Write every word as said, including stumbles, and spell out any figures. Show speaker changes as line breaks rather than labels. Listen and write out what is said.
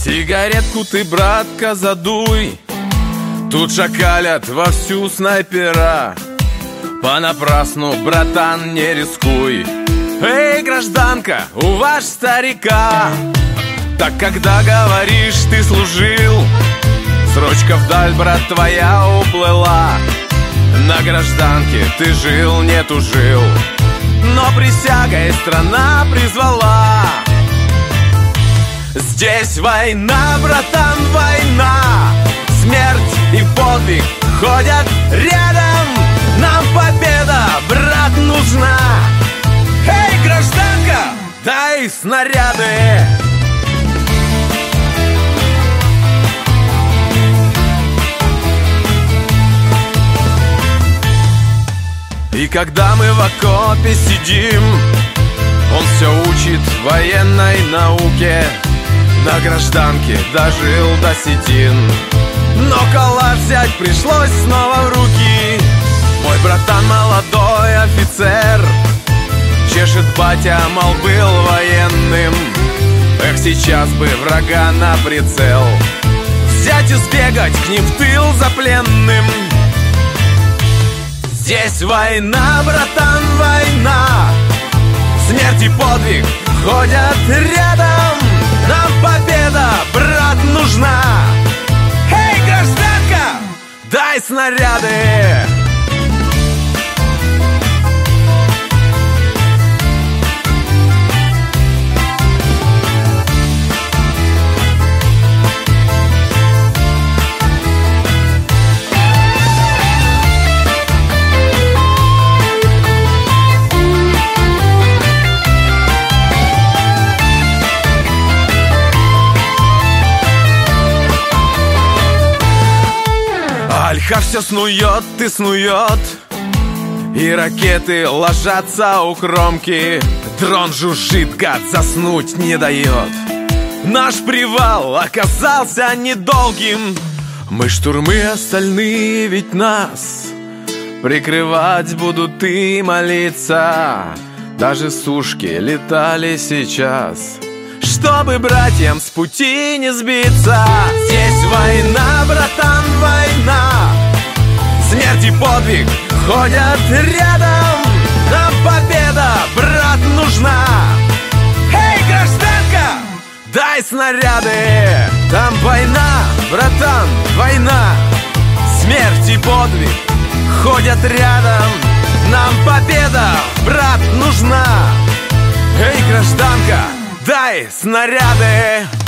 Сигаретку ты, братка, задуй. Тут шакалят вовсю снайпера. Понапрасну, братан, не рискуй. Эй, гражданка, у ваш старика. Так когда говоришь, ты служил, срочка вдаль, брат, твоя уплыла. На гражданке ты жил, не тужил, но присягой страна призвала. Здесь война, братан, война. Смерть и подвиг ходят рядом. Нам победа, брат, нужна. Эй, гражданка, дай снаряды. И когда мы в окопе сидим, он все учит военной науке. На гражданке дожил до седин, но калаш взять пришлось снова в руки. Мой братан молодой офицер, чешет батя, мол, был военным. Эх, сейчас бы врага на прицел взять и сбегать к ним в тыл за пленным. Здесь война, братан, война. Смерть и подвиг ходят рядом. Нам победа, брат, нужна. Эй, гражданка, дай снаряды. Альха все снует и снует, и ракеты ложатся у кромки. Дрон жужжит, гад, заснуть не дает. Наш привал оказался недолгим. Мы штурмы, остальные ведь нас прикрывать будут и молиться. Даже сушки летали сейчас, чтобы братьям с пути не сбиться. Здесь война, братан, война. Смерть и подвиг ходят рядом. Нам победа, брат, нужна. Эй, гражданка, дай снаряды. Там война, братан, война. Смерть и подвиг ходят рядом. Нам победа, брат, нужна. Эй, гражданка, дай снаряды.